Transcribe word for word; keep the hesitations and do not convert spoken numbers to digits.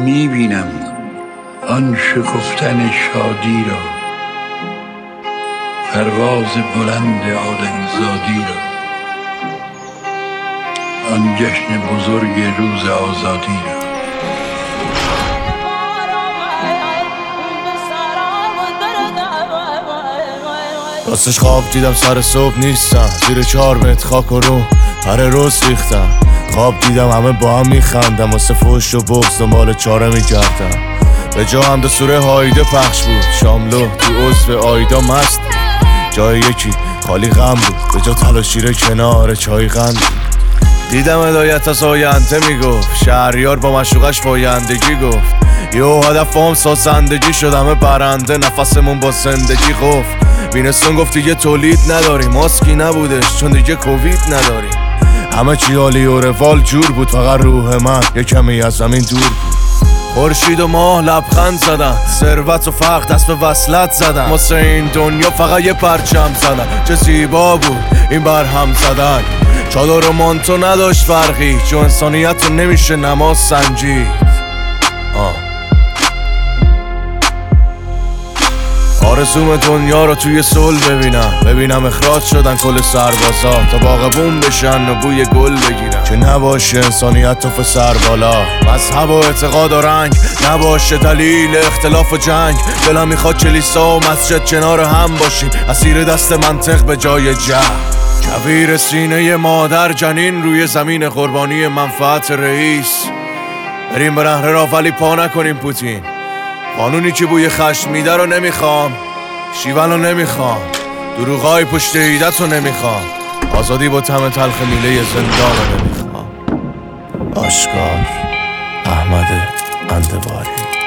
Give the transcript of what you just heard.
میبینم آن شکفتن شادی را، پرواز بلند آدمزادی را، آن جشن بزرگ روز آزادی را. راستش خواب دیدم سر صبح نیستم، زیر چهار متر خاک و رو پر روز ریختم. خواب دیدم همه با هم میخندم، واسه فحش و بغض دنبال چاره میگردم. به جا هم دو سوره هایده پخش بود، شاملو تو عضو آیدا مست بود. جای یکی خالی غم بود، به جا تلاشیره کنار چای غند بود. دیدم هدایت از آینده میگفت، شهریار با مشوقش پایندگی گفت. یه هدف هم سازندگی شد، همه برنده نفسمون با زندگی قفل. بینستون گفت دیگه تولید نداریم، ماسکی نبودش چون دیگه کووید نداریم. همه چی عالی و روال جور بود، فقط روح من یه کمی از زمین دور بود. خورشید و ماه لبخند زدن، ثروت و فقر دست به وصلت زدن. واسه این دنیا فقط یه پرچم زدن، چه زیبا بود این برهم زدن. چادر و مانتو نداشت فرقی، چون انسانیت رو نمیشه نماز سنجید. آه آرزوم دنیا رو توی صلح ببینم، ببینم اخراج شدن کل سربازا تا باغبون بشن و بوی گل بگیرن. که نباشه انسانیت تو سر بالا، مذهب و اعتقاد و رنگ نباشه دلیل اختلاف و جنگ. دلم میخواد کلیسا و مسجد کنار هم باشیم، اسیر دست منطق به جای جهل. کویر سینه مادر جنین روی زمین قربانی منفعت رئیس. بریم به نهر راه ولی پا نکنیم پوتین. قانونی که بوی خشم میده رو نمیخوام، شیون رو نمیخوام، دروغای پشت ایدت رو نمیخوام، آزادی با طعم تلخ میله زندان رو نمیخوام. آشکار احمد اندواری.